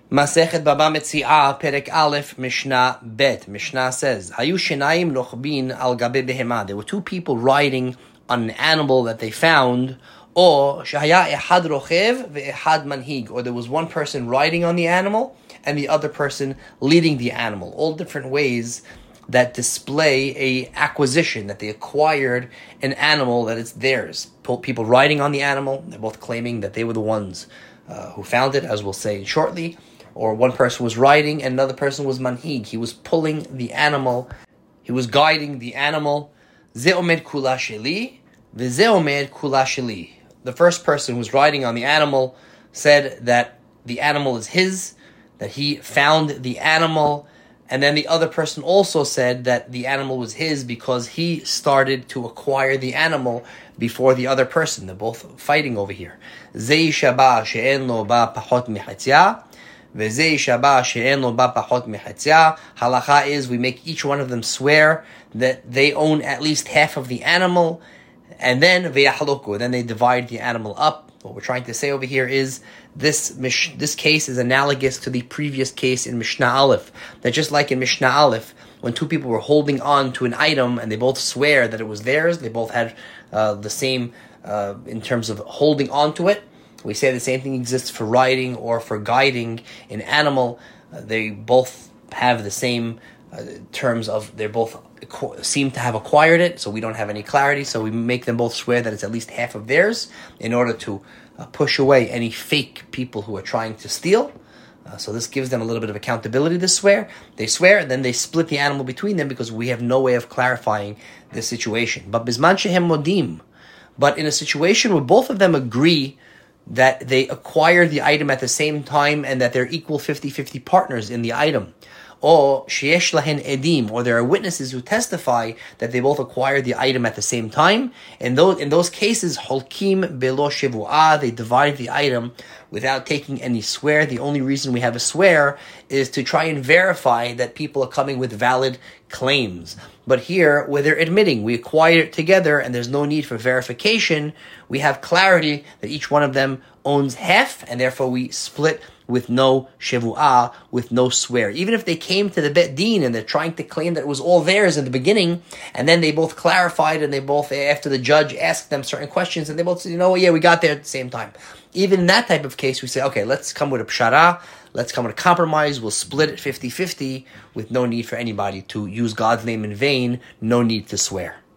Masechet Baba Metziah, Perek Aleph, Mishnah Bet. Mishnah says, Hayu Shenayim Nochbin Al Gabe Behema. There were two people riding on an animal that they found, or Shahaya Ehad Rochev ve'Ehad Manhig, or there was one person riding on the animal and the other person leading the animal. All different ways that display a acquisition, that they acquired an animal that it's theirs. People riding on the animal, they're both claiming that they were the ones who found it, as we'll say shortly. Or one person was riding and another person was manhig. He was pulling the animal. He was guiding the animal. Ze omed kula sheli, v'ze omed kula sheli. The first person who was riding on the animal said that the animal is his, that he found the animal, and then the other person also said that the animal was his because he started to acquire the animal before the other person. They're both fighting over here. Zei shaba she'en lo ba pachot michatzia. Halacha is we make each one of them swear that they own at least half of the animal, and then they divide the animal up. What we're trying to say over here is this case is analogous to the previous case in Mishnah Aleph. That just like in Mishnah Aleph, when two people were holding on to an item and they both swear that it was theirs, they both had the same in terms of holding on to it. We say the same thing exists for riding or for guiding an animal. They both have the same terms of, they both seem to have acquired it, so we don't have any clarity, so we make them both swear that it's at least half of theirs in order to push away any fake people who are trying to steal. So this gives them a little bit of accountability to swear. They swear, and then they split the animal between them because we have no way of clarifying the situation. But bisman shehem modim, but in a situation where both of them agree that they acquired the item at the same time and that they're equal 50-50 partners in the item, or sheyesh lahen edim, or there are witnesses who testify that they both acquired the item at the same time. In those cases, holkim belo shevuah, they divide the item without taking any swear. The only reason we have a swear is to try and verify that people are coming with valid claims. But here, where they're admitting we acquired it together and there's no need for verification, we have clarity that each one of them owns half, and therefore we split with no shevu'ah, with no swear. Even if they came to the Bet Din and they're trying to claim that it was all theirs in the beginning, and then they both clarified and they both, after the judge asked them certain questions, and they both said, yeah, we got there at the same time. Even in that type of case, we say, okay, let's come with a pshara, let's come with a compromise, we'll split it 50-50 with no need for anybody to use God's name in vain, no need to swear.